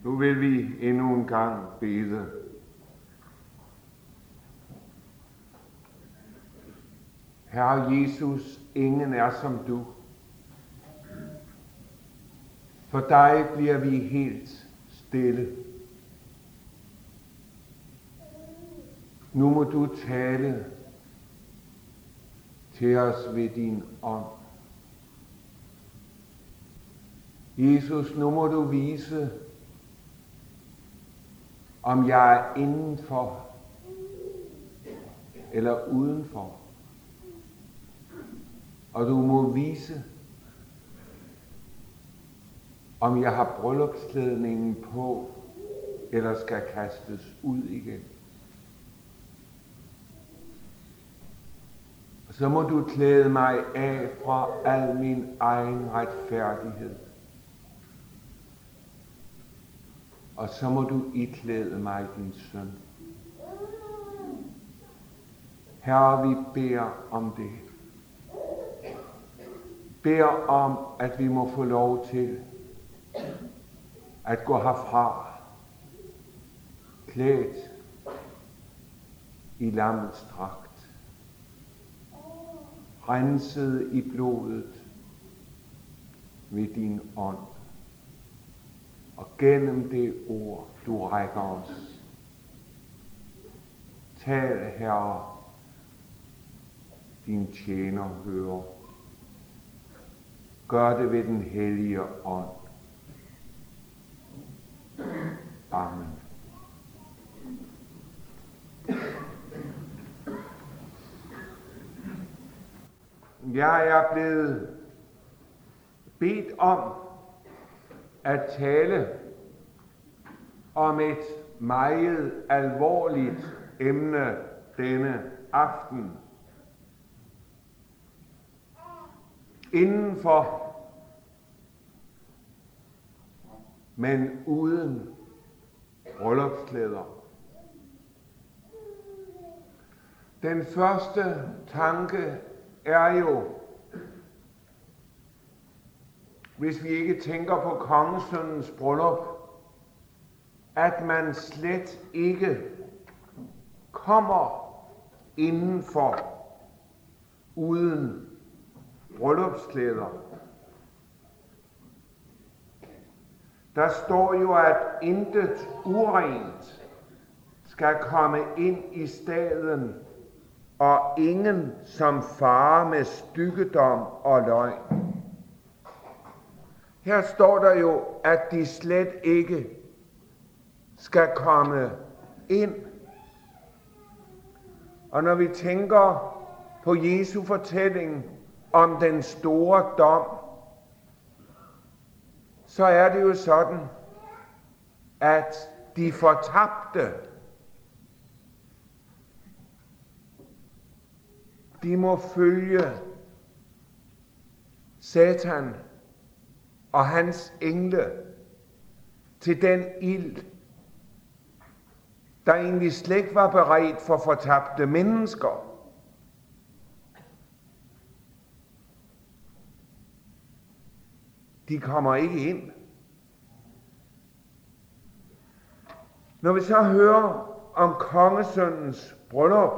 Nu vil vi endnu en gang bede. Herre Jesus, ingen er som du. For dig bliver vi helt stille. Nu må du tale til os ved din ånd. Jesus, nu må du vise, om jeg er indenfor eller udenfor. Og du må vise, om jeg har bryllupsklædningen på, eller skal kastes ud igen. Og så må du klæde mig af fra al min egen retfærdighed. Og så må du iklæde mig din søn. Herre, vi beder om det. Beder om, at vi må få lov til at gå herfra, klædt i lammets dragt, renset i blodet ved din ånd, og gennem det ord, du rækker os. Tal, Herre, din tjener hører. Gør det ved den hellige ånd. Amen. Jeg er blevet bedt om at tale om et meget alvorligt emne denne aften. Indenfor, men uden bryllupsklæder. Den første tanke er jo, hvis vi ikke tænker på kongesønnens bryllup, at man slet ikke kommer indenfor uden bryllupsklæder. Der står jo, at intet urent skal komme ind i staden, og ingen som farer med styggedom og løgn. Her står der jo, at de slet ikke skal komme ind. Og når vi tænker på Jesu fortælling om den store dom, så er det jo sådan, at de fortabte, de må følge Satan og hans engle til den ild, der egentlig slet ikke var beredt for fortabte mennesker. De kommer ikke ind. Når vi så hører om kongesønnens bryllup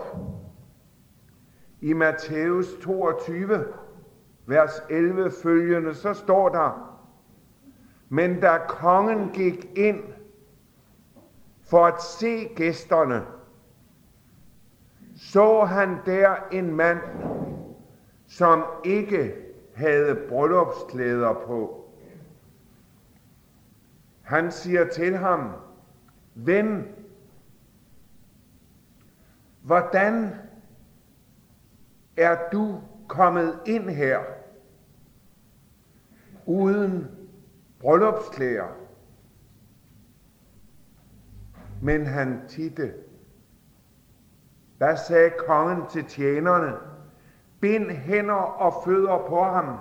i Matthæus 22, vers 11 følgende, så står der: Men da kongen gik ind for at se gæsterne, så han der en mand, som ikke havde bryllupsklæder på. Han siger til ham: Ven, hvordan er du kommet ind her uden bryllupsklæder? Men han tidte. Hvad sagde kongen til tjenerne? Bind hænder og fødder på ham,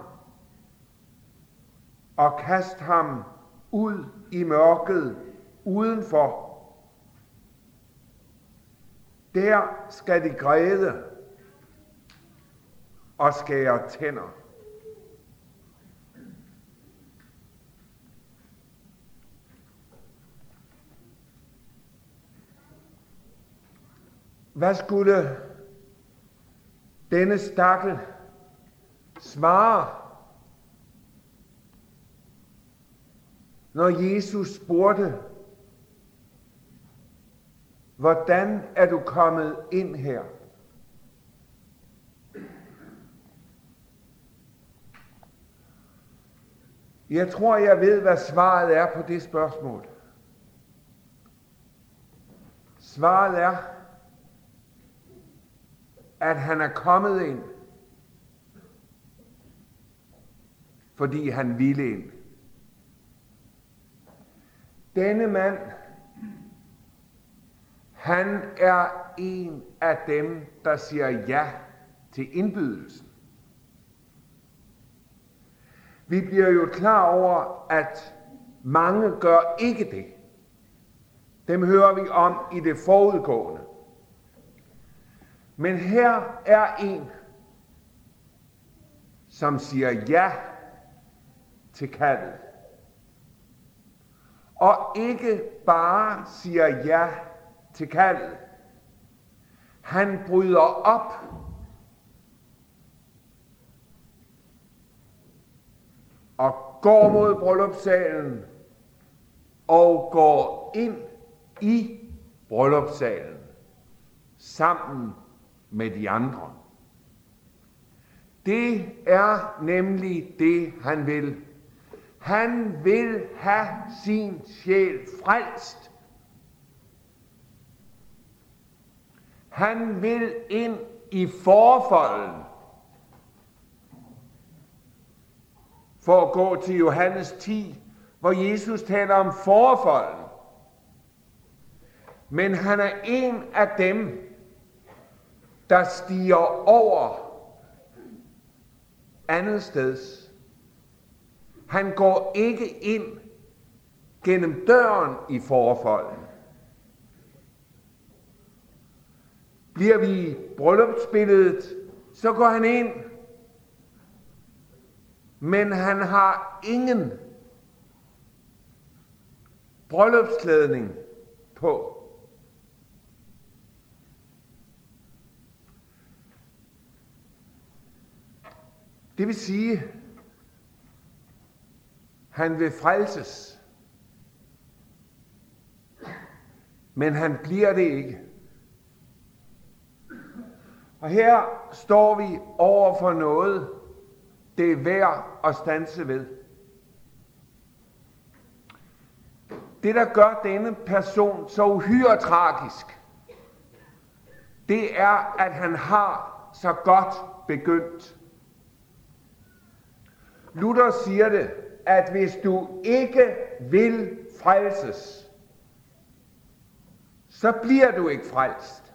og kast ham ud i mørket udenfor. Der skal de græde og skære tænder. Hvad skulle denne stakkel svare, når Jesus spurgte, hvordan er du kommet ind her? Jeg tror, jeg ved, hvad svaret er på det spørgsmål. Svaret er, at han er kommet ind, fordi han ville ind. Denne mand, han er en af dem, der siger ja til indbydelsen. Vi bliver jo klar over, at mange gør ikke det. Dem hører vi om i det forudgående. Men her er en, som siger ja til kaldet. Og ikke bare siger ja til kaldet. Han bryder op og går mod bryllupssalen og går ind i bryllupssalen sammen med de andre. Det er nemlig det, han vil. Han vil have sin sjæl frelst. Han vil ind i forfolden. For at gå til Johannes 10, hvor Jesus taler om forfolden. Men han er en af dem, der stiger over andet steds. Han går ikke ind gennem døren i forfolden. Bliver vi i bryllupsbilledet, så går han ind. Men han har ingen bryllupsklædning på. Det vil sige, han vil frelses, men han bliver det ikke. Og her står vi over for noget, det er værd at standse ved. Det, der gør denne person så uhyre tragisk, det er, at han har så godt begyndt. Luther siger det, at hvis du ikke vil frelses, så bliver du ikke frelst.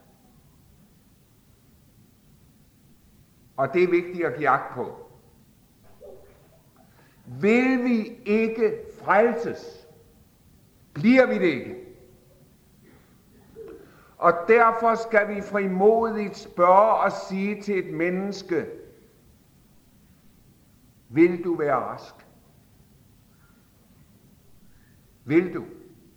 Og det er vigtigt at give agt på. Vil vi ikke frelses, bliver vi det ikke. Og derfor skal vi frimodigt spørge og sige til et menneske, vil du være rask? Vil du?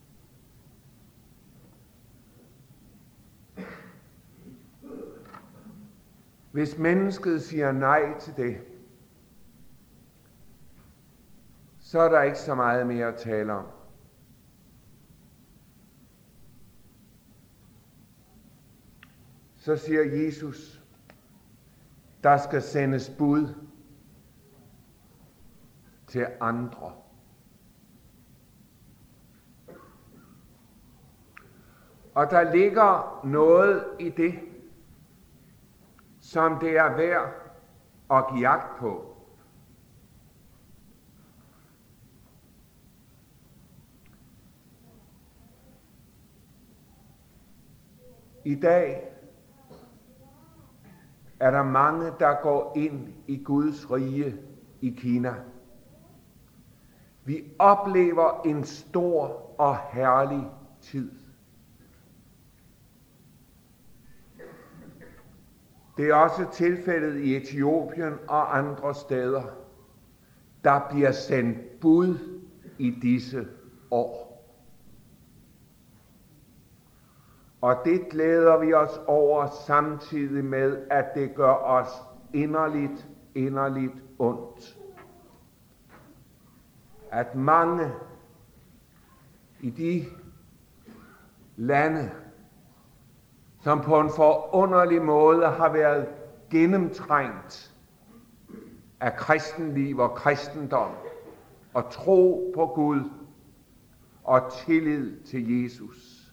Hvis mennesket siger nej til det, så er der ikke så meget mere at tale om. Så siger Jesus, der skal sendes bud til andre. Og der ligger noget i det, som det er værd at give agt på. I dag er der mange, der går ind i Guds rige i Kina. Vi oplever en stor og herlig tid. Det er også tilfældet i Etiopien og andre steder. Der bliver sendt bud i disse år. Og det glæder vi os over, samtidig med, at det gør os inderligt ondt. At mange i de lande, som på en forunderlig måde har været gennemtrængt af kristenliv og kristendom, og tro på Gud og tillid til Jesus,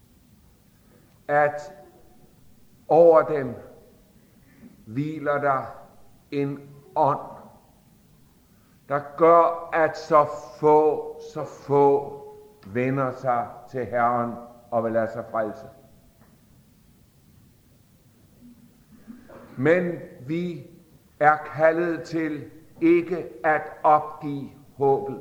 at over dem hviler der en ånd, der gør, at så få vender sig til Herren og vil lade sig frelse. Men vi er kaldet til ikke at opgive håbet.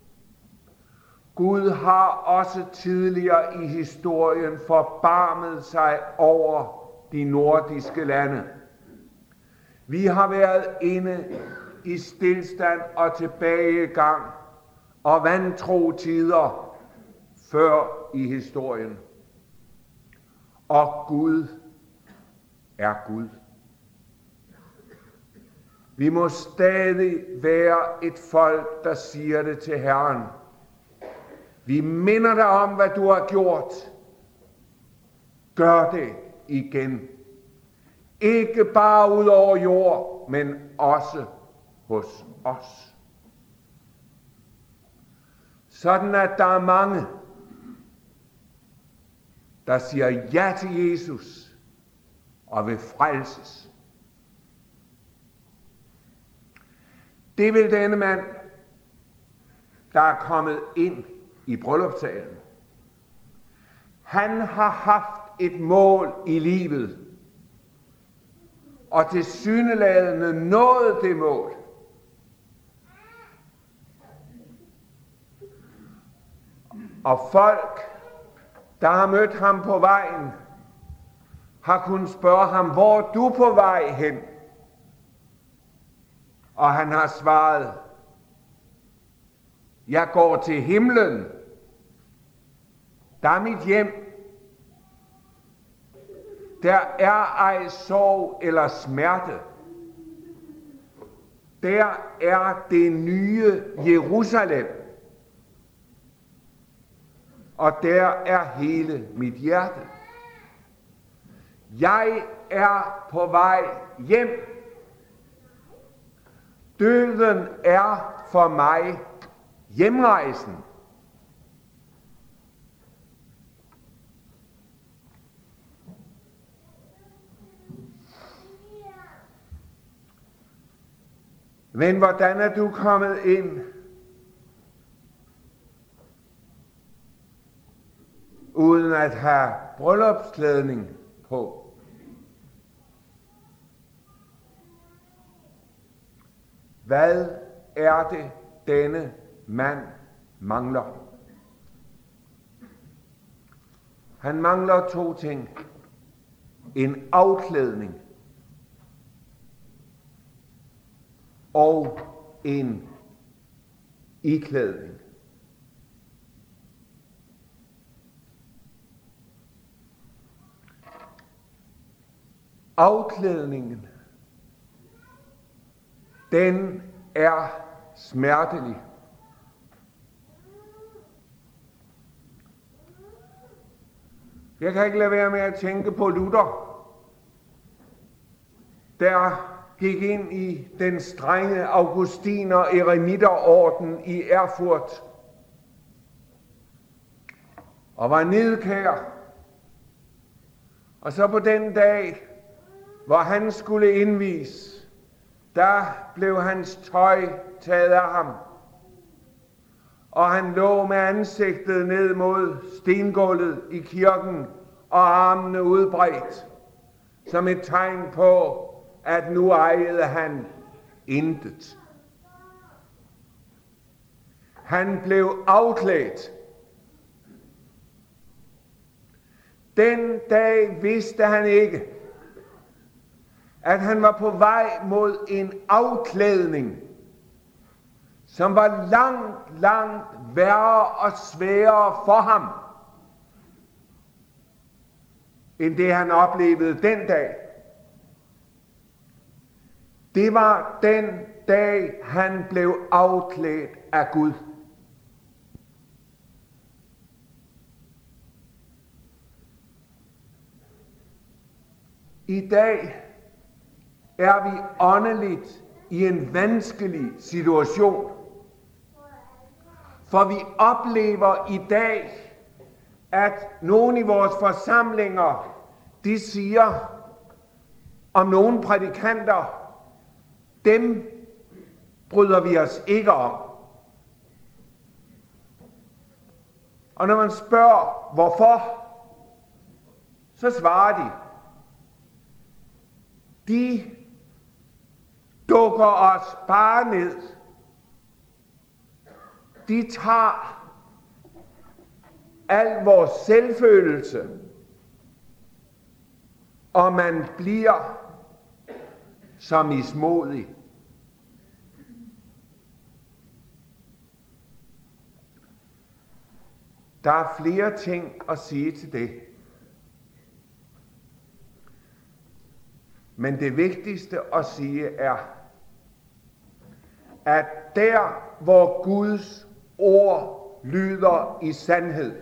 Gud har også tidligere i historien forbarmet sig over de nordiske lande. Vi har været inde i stilstand og tilbagegang og vantro tider før i historien. Og Gud er Gud. Vi må stadig være et folk, der siger det til Herren. Vi minder dig om, hvad du har gjort. Gør det igen. Ikke bare ud over jord, men også hos os. Sådan at der er mange, der siger ja til Jesus og vil frelses. Det vil denne mand, der er kommet ind i bryllupssalen. Han har haft et mål i livet, og tilsyneladende nået det mål. Og folk, der har mødt ham på vejen, har kunnet spørge ham, hvor er du på vej hen? Og han har svaret, jeg går til himlen. Der er mit hjem. Der er ej sorg eller smerte. Der er det nye Jerusalem. Og der er hele mit hjerte. Jeg er på vej hjem. Døden er for mig hjemrejsen. Men hvordan er du kommet ind? Uden at have bryllupsklædning på. Hvad er det, denne mand mangler? Han mangler 2 ting. En afklædning og en iklædning. Afklædningen, den er smertelig. Jeg kan ikke lade være med at tænke på Luther, der gik ind i den strenge Augustiner eremiterorden i Erfurt og var nidkær. Og så på den dag, hvor han skulle indvies, der blev hans tøj taget af ham, og han lå med ansigtet ned mod stengulvet i kirken og armene udbredt, som et tegn på, at nu ejede han intet. Han blev afklædt. Den dag vidste han ikke, at han var på vej mod en afklædning, som var langt værre og sværere for ham. end det han oplevede den dag. Det var den dag, han blev afklædt af Gud. I dag er vi åndeligt i en vanskelig situation. For vi oplever i dag, at nogen i vores forsamlinger, de siger om nogle prædikanter, dem bryder vi os ikke om. Og når man spørger, hvorfor, så svarer de dukker os bare ned. De tager al vores selvfølelse, og man bliver så mismodig. Der er flere ting at sige til det. Men det vigtigste at sige er, at der hvor Guds ord lyder i sandhed,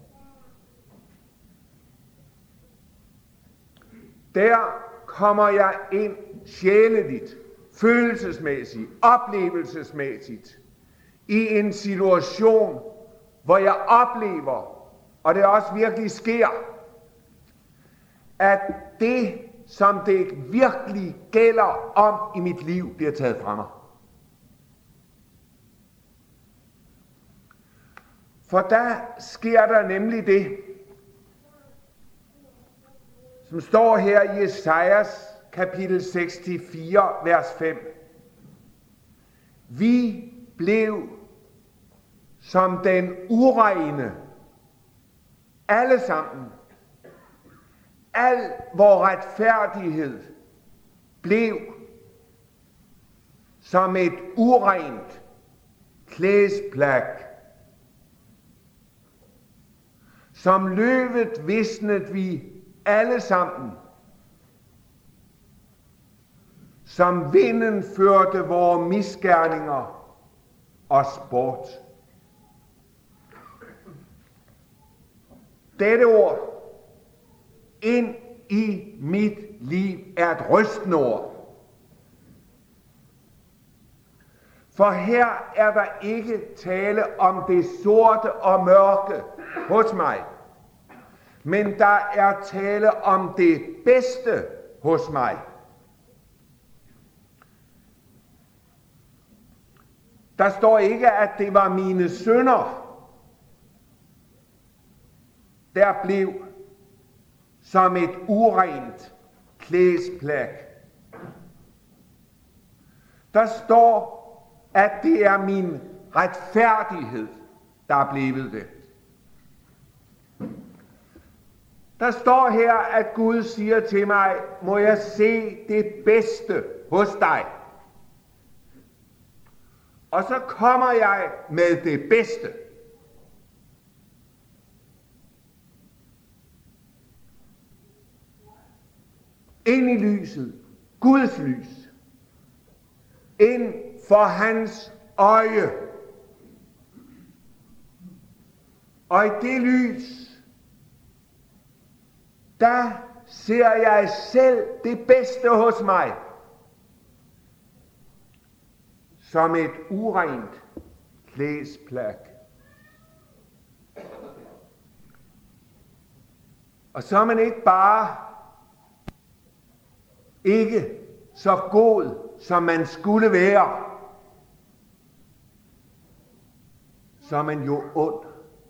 der kommer jeg ind sjæleligt, følelsesmæssigt, oplevelsesmæssigt i en situation, hvor jeg oplever, og det også virkelig sker, at det, som det virkelig gælder om i mit liv, bliver taget fra mig. For der sker der nemlig det, som står her i Esajas kapitel 64, vers 5. Vi blev som den urene, alle sammen. Al vor retfærdighed blev som et urent klædsplag. Som løvet visnede vi alle sammen. Som vinden førte vore misgerninger os bort. Dette ord ind i mit liv er et rystende ord. For her er der ikke tale om det sorte og mørke hos mig, men der er tale om det bedste hos mig. Der står ikke, at det var mine synder, der blev som et urent klædsplag. Der står, at det er min retfærdighed, der er blevet det. Der står her, at Gud siger til mig, må jeg se det bedste hos dig. Og så kommer jeg med det bedste. Ind i lyset, Guds lys. Ind for hans øje. Og i det lys, der ser jeg selv det bedste hos mig. Som et urent klædsplag. Og så er man ikke bare ikke så god, som man skulle være. Så er man jo ond.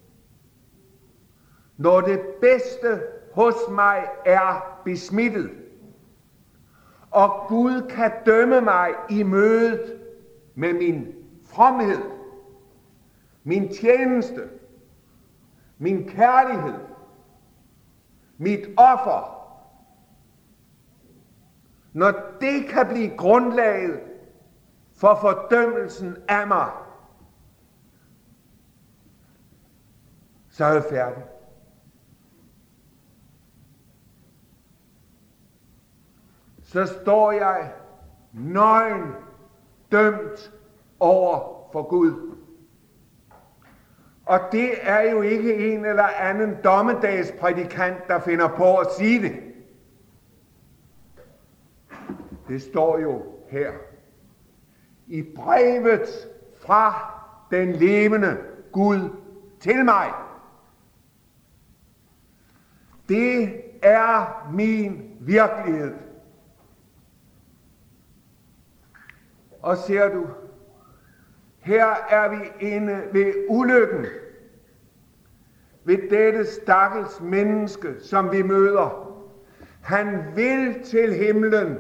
Når det bedste hos mig er besmittet, og Gud kan dømme mig i mødet med min fromhed, min tjeneste, min kærlighed, mit offer. Når det kan blive grundlaget for fordømmelsen af mig, så er jeg færdig. så står jeg nøgen dømt over for Gud. Og det er jo ikke en eller anden dommedagsprædikant, der finder på at sige det. Det står jo her i brevet fra den levende Gud til mig. Det er min virkelighed. Og ser du, her er vi inde ved ulykken, ved dette stakkels menneske, som vi møder. Han vil til himlen,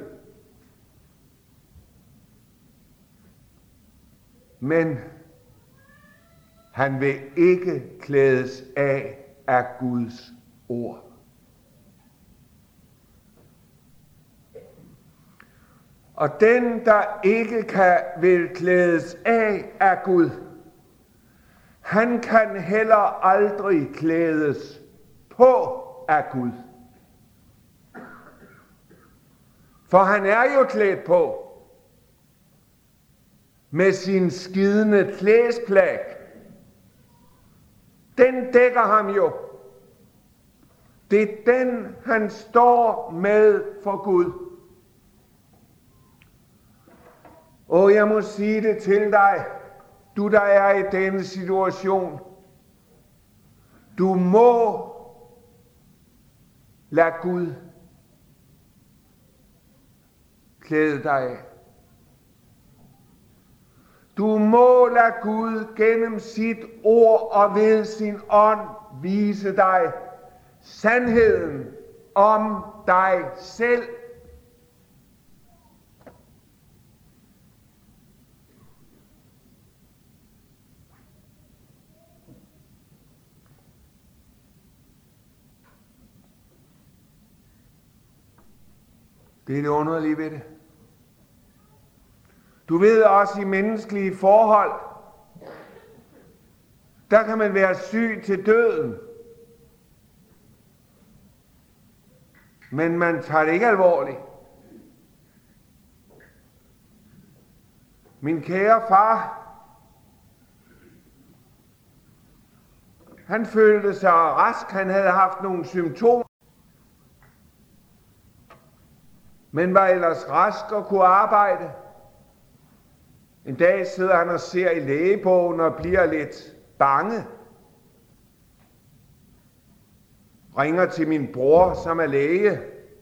men han vil ikke klædes af Guds ord. Og den, der ikke vil klædes af Gud, han kan heller aldrig klædes på af Gud. For han er jo klædt på med sin skidende klædesplag. Den dækker ham jo. Det er den, han står med for Gud. Og jeg må sige det til dig, du der er i denne situation. Du må lade Gud klæde dig af. Du må lade Gud gennem sit ord og ved sin ånd vise dig sandheden om dig selv. Det er det underlige ved det. Du ved også i menneskelige forhold, der kan man være syg til døden. Men man tager det ikke alvorligt. Min kære far, han følte sig rask, han havde haft nogle symptomer, men var ellers rask og kunne arbejde. En dag sidder han og ser i lægebogen og bliver lidt bange. Ringer til min bror, som er læge.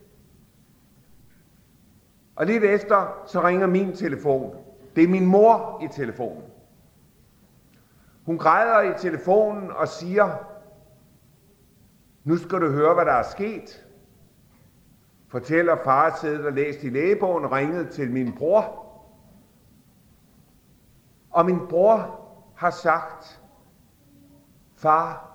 Og lidt efter, så ringer min telefon. Det er min mor i telefonen. Hun græder i telefonen og siger, nu skal du høre, hvad der er sket. Fortæller far siddet og læst i lægebogen, ringede til min bror. Og min bror har sagt, far,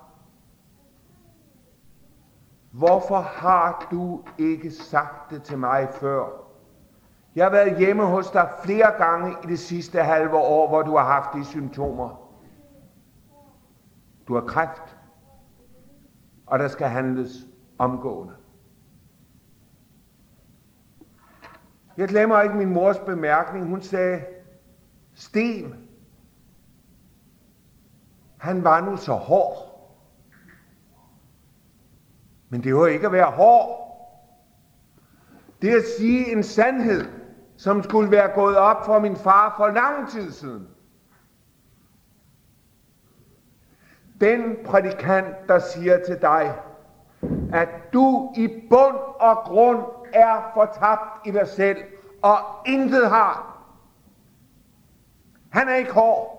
hvorfor har du ikke sagt det til mig før? Jeg har været hjemme hos dig flere gange i det sidste halve år, hvor du har haft de symptomer. Du har kræft, og der skal handles omgående. Jeg glemmer ikke min mors bemærkning. Hun sagde, Sten, han var nu så hård. Men det var ikke at være hård. Det er at sige en sandhed, som skulle være gået op for min far for lang tid siden. Den prædikant, der siger til dig, at du i bund og grund er fortabt i dig selv, og intet har. Han er ikke hård.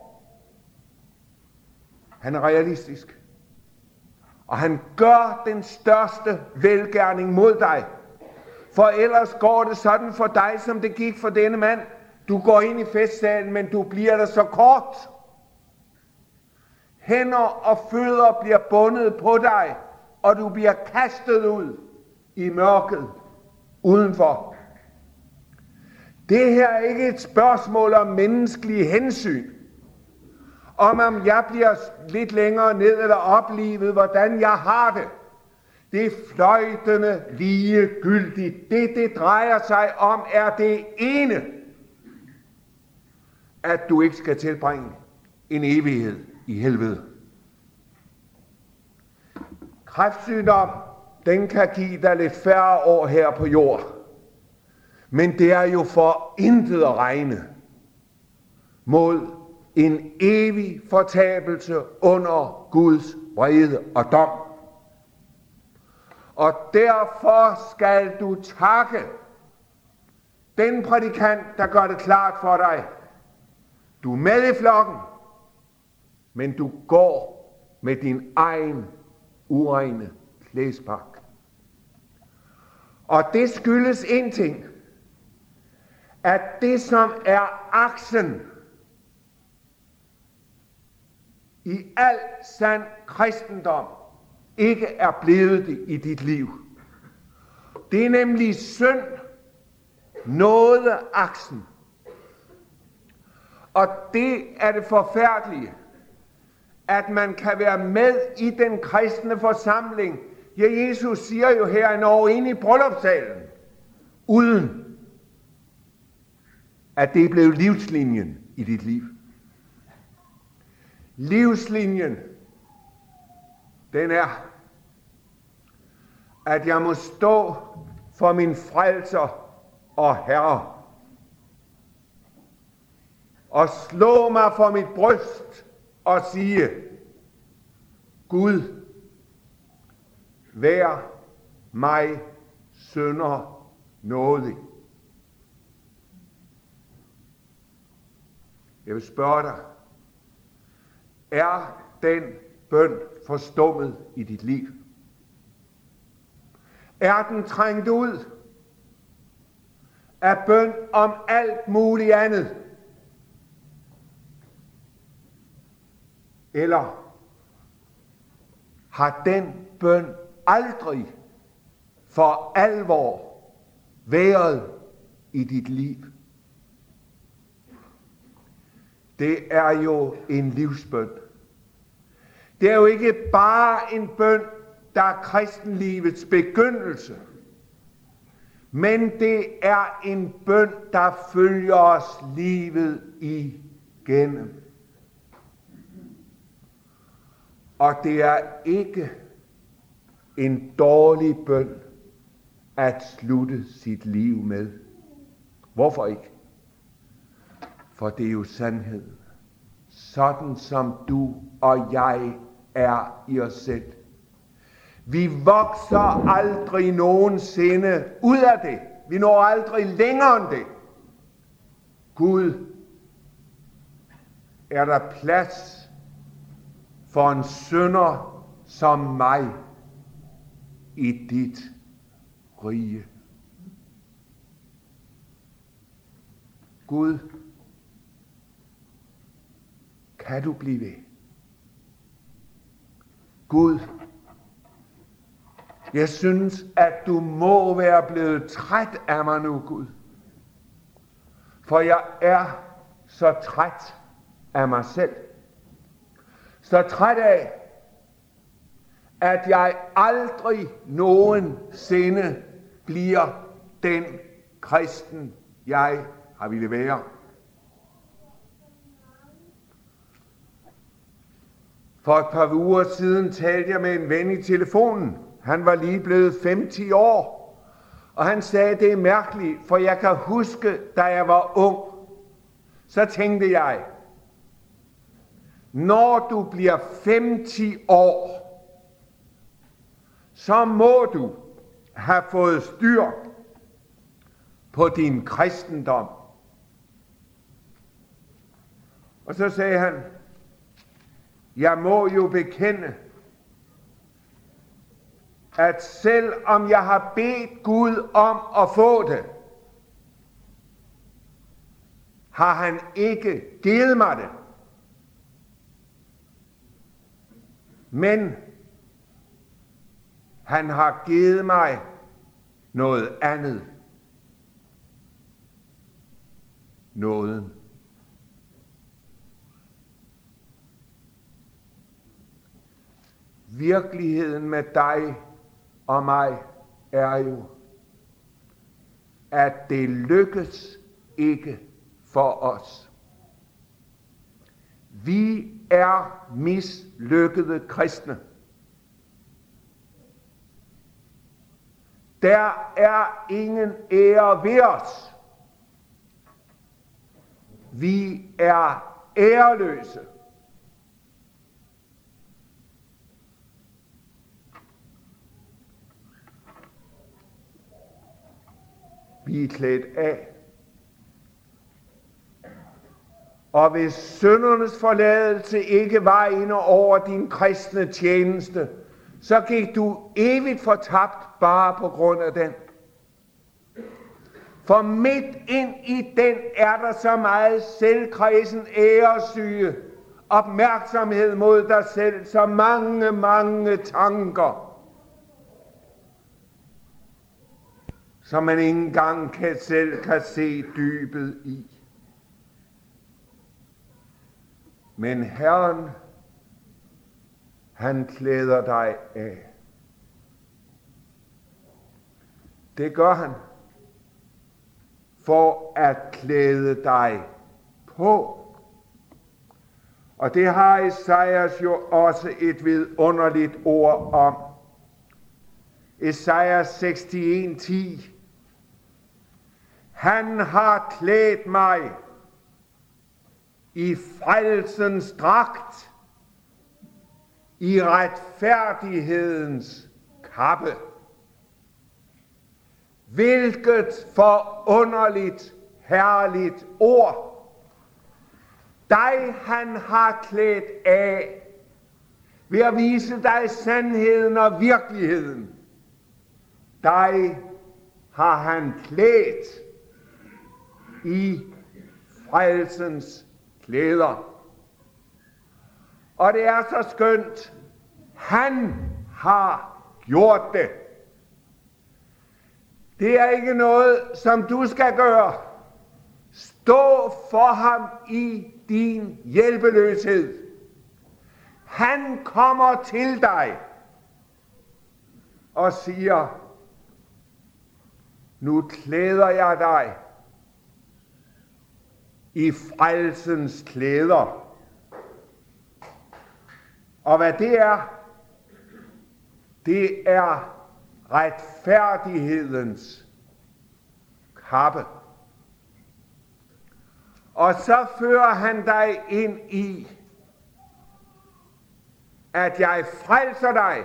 Han er realistisk. Og han gør den største velgerning mod dig. For ellers går det sådan for dig, som det gik for denne mand. Du går ind i festsalen, men du bliver der så kort. Hænder og fødder bliver bundet på dig, og du bliver kastet ud i mørket udenfor. Det her er ikke et spørgsmål om menneskelige hensyn. Om jeg bliver lidt længere ned eller oplivet, hvordan jeg har det. Det er fløjtende ligegyldigt. Det drejer sig om, er det ene, at du ikke skal tilbringe en evighed i helvede. Kræftsygdom, den kan give dig lidt færre år her på jord. Men det er jo for intet at regne mod en evig fortabelse under Guds vrede og dom. Og derfor skal du takke den prædikant, der gør det klart for dig. Du er med i flokken, men du går med din egen urene klædspakke. Og det skyldes en ting, at det som er aksen i al sand kristendom, ikke er blevet det i dit liv. Det er nemlig synd, nådeaksen. Og det er det forfærdelige, at man kan være med i den kristne forsamling. Ja, Jesus siger jo her en år inde i bryllupssalen, uden at det er blevet livslinjen i dit liv. Livslinjen, den er, at jeg må stå for min frelser og herre, og slå mig for mit bryst og sige, Gud, vær mig synder nådig. Jeg vil spørge dig, er den bøn forstummet i dit liv? Er den trængt ud af bøn om alt muligt andet? Eller har den bøn aldrig for alvor været i dit liv? Det er jo en livsbøn. Det er jo ikke bare en bøn, der er kristenlivets begyndelse, men det er en bøn, der følger os livet igennem. Og det er ikke en dårlig bøn at slutte sit liv med. Hvorfor ikke? For det er jo sandhed. Sådan som du og jeg er i os selv. Vi vokser aldrig nogensinde ud af det. Vi når aldrig længere end det. Gud, er der plads for en synder som mig i dit rige? Gud, kan du blive ved? Gud, jeg synes, at du må være blevet træt af mig nu, Gud. For jeg er så træt af mig selv. Så træt af, at jeg aldrig nogensinde bliver den kristen, jeg har ville være. For et par uger siden talte jeg med en ven i telefonen. Han var lige blevet 50 år. Og han sagde, det er mærkeligt, for jeg kan huske, da jeg var ung, så tænkte jeg, når du bliver 50 år, så må du have fået styr på din kristendom. Og så sagde han, jeg må jo bekende, at selv om jeg har bedt Gud om at få det, har han ikke givet mig det. Men han har givet mig noget andet. Nåden. Virkeligheden med dig og mig, er jo, at det lykkes ikke for os. Vi er mislykkede kristne. Der er ingen ære ved os. Vi er æreløse. Vi er klædt af. Og hvis syndernes forladelse ikke var inde over din kristne tjeneste, så gik du evigt fortabt bare på grund af den. For midt ind i den er der så meget selvkredsen, æresyge, opmærksomhed mod dig selv, så mange tanker, som man ikke engang selv kan se dybet i. Men Herren, han klæder dig af. Det gør han for at klæde dig på. Og det har Esajas jo også et vidunderligt ord om. Esajas 61:10. Han har klædt mig i frelsens dragt, i retfærdighedens kappe. Hvilket forunderligt, herligt ord. Dig han har klædt af, ved at vise dig sandheden og virkeligheden. Dig har han klædt i frelsens klæder. Og det er så skønt. Han har gjort det. Det er ikke noget, som du skal gøre. Stå for ham i din hjælpeløshed. Han kommer til dig og siger, nu klæder jeg dig i frelsens klæder. Og hvad det er retfærdighedens kappe. Og så fører han dig ind i, at jeg frelser dig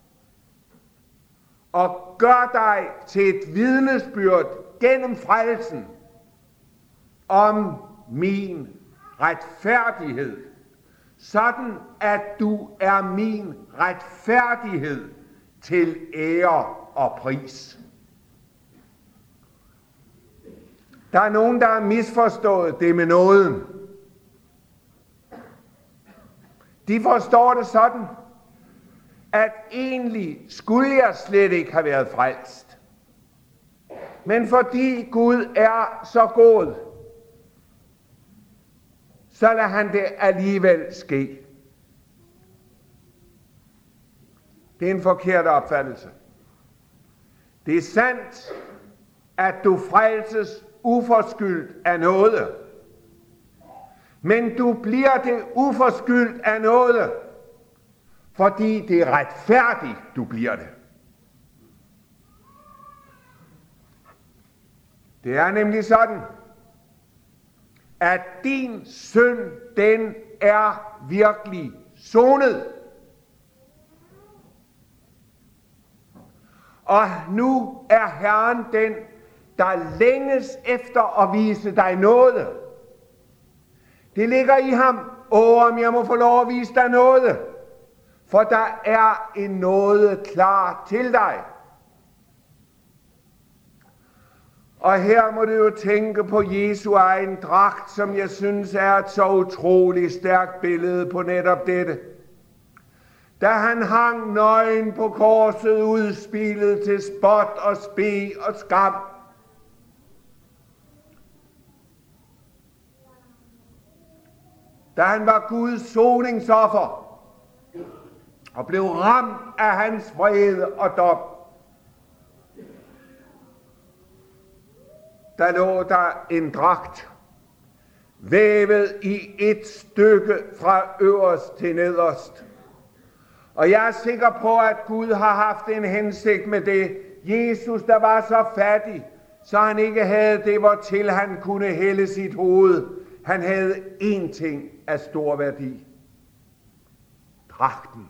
og gør dig til et vidnesbyrd gennem frelsen om min retfærdighed, sådan at du er min retfærdighed til ære og pris. Der er nogen, der har misforstået det med nåden. De forstår det sådan, at egentlig skulle jeg slet ikke have været frelst. Men fordi Gud er så god, så lader han det alligevel ske. Det er en forkert opfattelse. Det er sandt, at du frelses uforskyldt af noget. Men du bliver det uforskyldt af noget, fordi det er retfærdigt, du bliver det. Det er nemlig sådan, at din synd, den er virkelig sonet. Og nu er Herren den, der længes efter at vise dig noget. Det ligger i ham. Om jeg må få lov at vise dig noget. For der er en nåde klar til dig. Og her må du jo tænke på Jesu egen dragt, som jeg synes er et så utroligt stærkt billede på netop dette. Da han hang nøgen på korset, udspillet til spot og spe og skam. Da han var Guds soningsoffer og blev ramt af hans vrede og dom, der lå der en dragt, vævet i et stykke fra øverst til nederst. Og jeg er sikker på, at Gud har haft en hensigt med det. Jesus, der var så fattig, så han ikke havde det, hvortil han kunne hælde sit hoved. Han havde én ting af stor værdi. Dragten.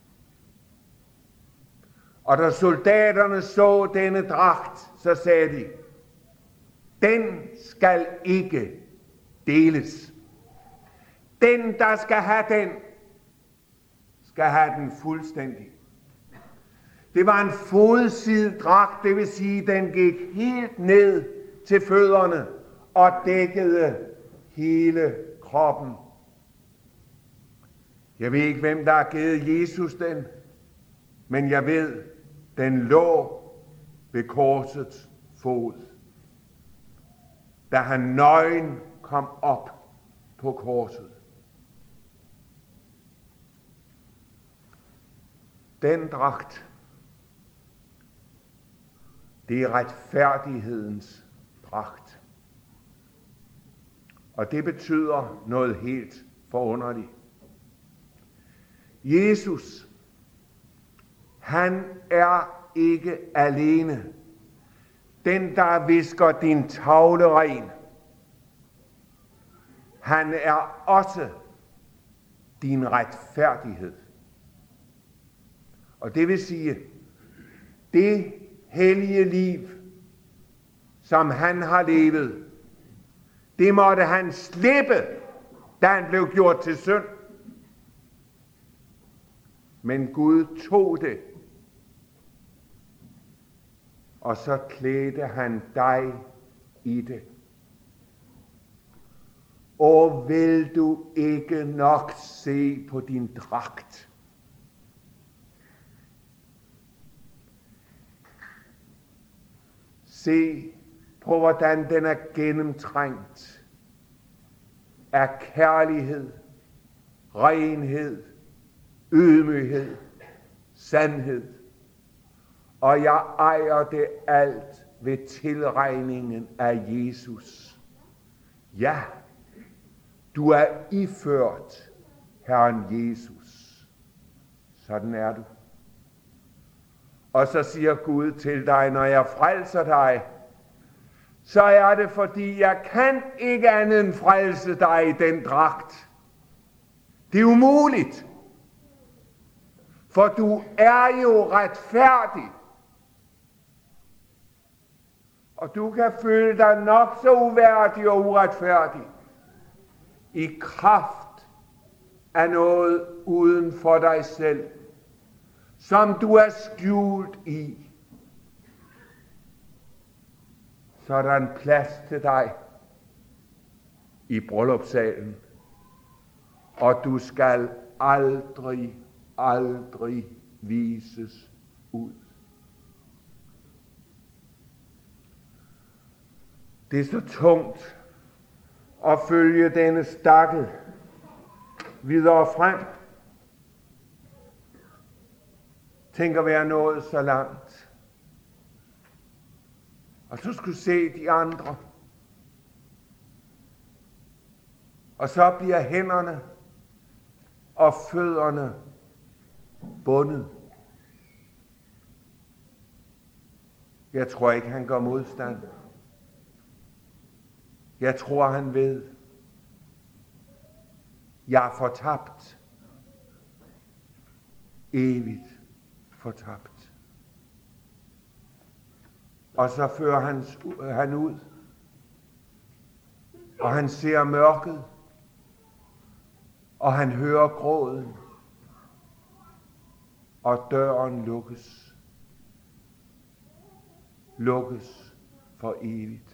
Og da soldaterne så denne dragt, så sagde de, den skal ikke deles. Den, der skal have den, skal have den fuldstændig. Det var en fodsidet dragt, det vil sige, den gik helt ned til fødderne og dækkede hele kroppen. Jeg ved ikke, hvem der har givet Jesus den, men jeg ved, den lå ved korsets fod, da han nøgen kom op på korset. Den dragt, det er retfærdighedens dragt. Og det betyder noget helt forunderligt. Jesus, han er ikke alene den, der visker din tavle ren. Han er også din retfærdighed. Og det vil sige, det hellige liv, som han har levet, det måtte han slippe, da han blev gjort til synd. Men Gud tog det, og så klædte han dig i det. Og vil du ikke nok se på din dragt? Se på, hvordan den er gennemtrængt af kærlighed, renhed, ydmyghed, sandhed. Og jeg ejer det alt ved tilregningen af Jesus. Ja, du er iført Herren Jesus. Sådan er du. Og så siger Gud til dig, når jeg frelser dig, så er det, fordi jeg kan ikke andet end frelse dig i den dragt. Det er umuligt. For du er jo retfærdig. Og du kan føle dig nok så uværdig og uretfærdig i kraft af noget uden for dig selv, som du er skjult i. Så er der en plads til dig i bryllupssalen, og du skal aldrig vises ud. Det er så tungt at følge denne stakkel videre frem. Tænk at være nået så langt. Og så skulle se de andre. Og så bliver hænderne og fødderne bundet. Jeg tror ikke, han gør modstand. Jeg tror, han ved, jeg er fortabt. Evigt fortabt. Og så fører han ud, og han ser mørket, og han hører gråden, og døren lukkes. Lukkes for evigt.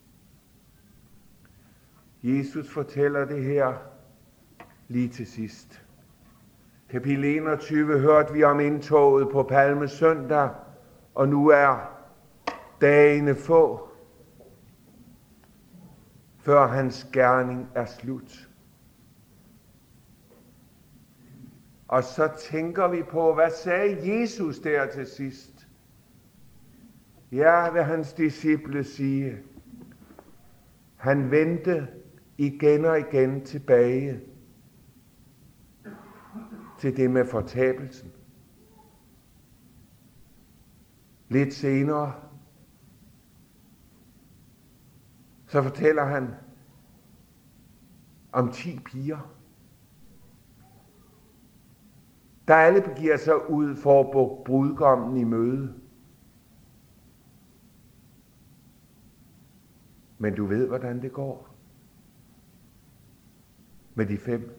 Jesus fortæller det her lige til sidst. Kapitel 21 hørte vi om indtoget på Palmesøndag, og nu er dagene få, før hans gerning er slut. Og så tænker vi på, hvad sagde Jesus der til sidst? Ja, vil hans disciple sige, Han vendte igen og igen tilbage til det med fortabelsen. Lidt senere, så fortæller han om 10 piger, der alle begiver sig ud for at gå brudgommen i møde. Men du ved, hvordan det går med de 5.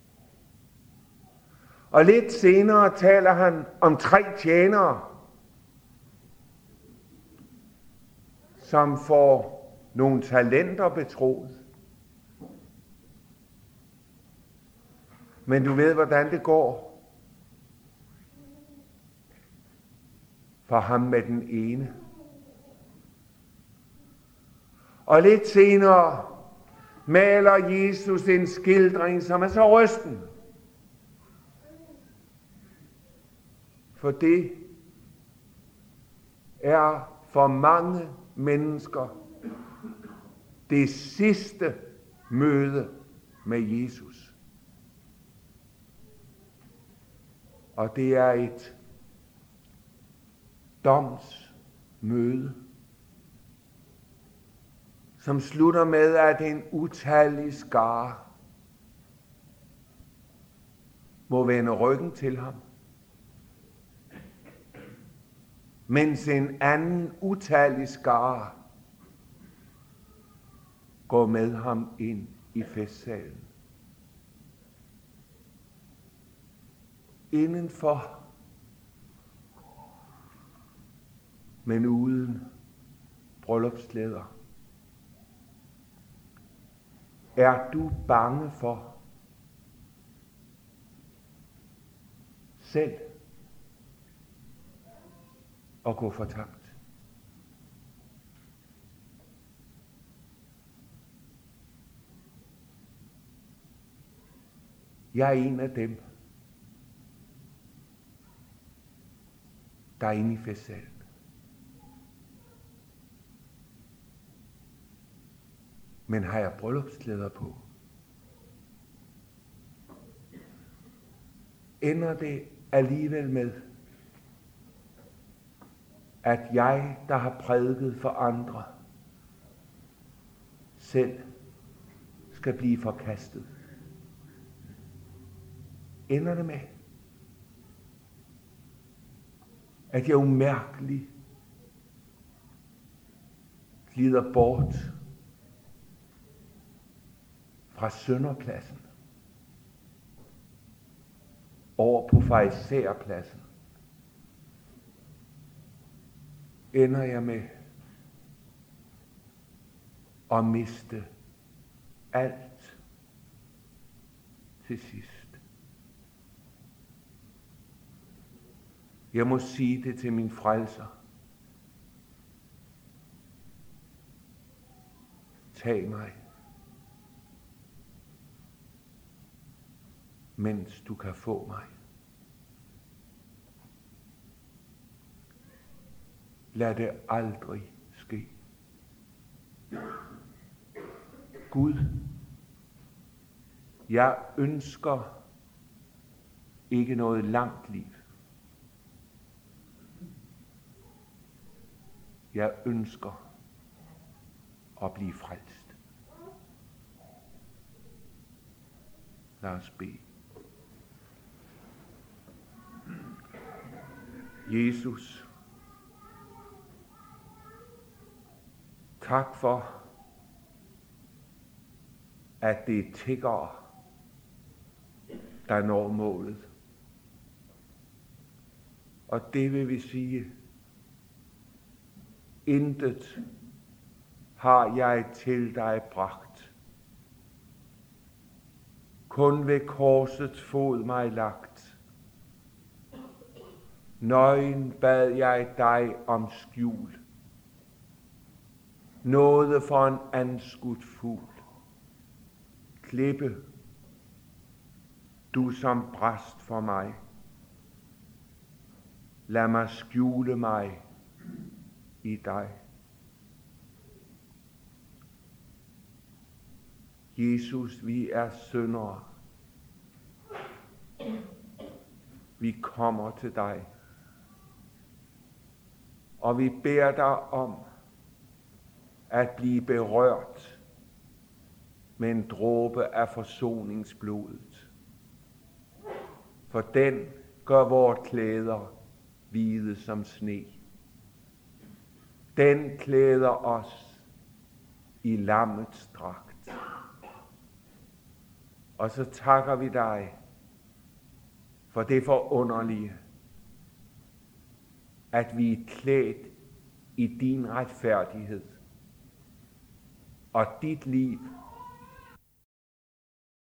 Og lidt senere taler han om 3 tjenere, som får nogle talenter betroet. Men du ved, hvordan det går for ham med den ene. Og lidt senere maler Jesus en skildring, som er så rystende. For det er for mange mennesker det sidste møde med Jesus. Og det er et domsmøde, som slutter med, at en utallig skare må vende ryggen til ham, mens en anden utallig skare går med ham ind i festsalen. Indenfor, men uden bryllupsklæder. Er du bange for selv at gå fortabt? Jeg er en af dem, der er inde i festsalen. Men har jeg bryllupsklæder på? Ender det alligevel med, at jeg, der har prædiket for andre, selv skal blive forkastet? Ender det med, at jeg umærkeligt glider bort fra synderpladsen over på farisæerpladsen? Ender jeg med at miste alt til sidst? Jeg må sige det til min frelser. Tag mig, mens du kan få mig. Lad det aldrig ske. Gud, jeg ønsker ikke noget langt liv. Jeg ønsker at blive frelst. Lad os bede. Jesus, tak for, at det er tiggere, der når målet. Og det vil vi sige, intet har jeg til dig bragt. Kun ved korsets fod mig lagt. Nøgen bad jeg dig om skjul. Nåde for en anskudt fugl. Klippe, du som bræst for mig. Lad mig skjule mig i dig. Jesus, vi er syndere. Vi kommer til dig. Og vi beder dig om at blive berørt med en dråbe af forsoningsblodet. For den gør vores klæder hvide som sne. Den klæder os i lammets dragt. Og så takker vi dig for det forunderlige, at vi er klædt i din retfærdighed, og dit liv